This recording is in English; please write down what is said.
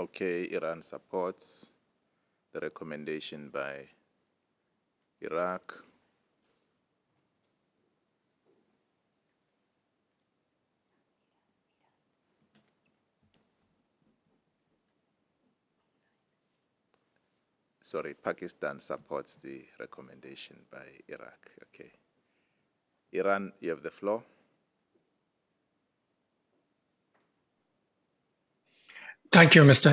Okay, Iran supports the recommendation by Iraq. Sorry, Pakistan supports the recommendation by Iraq. Okay. Iran, you have the floor. Thank you, Mr.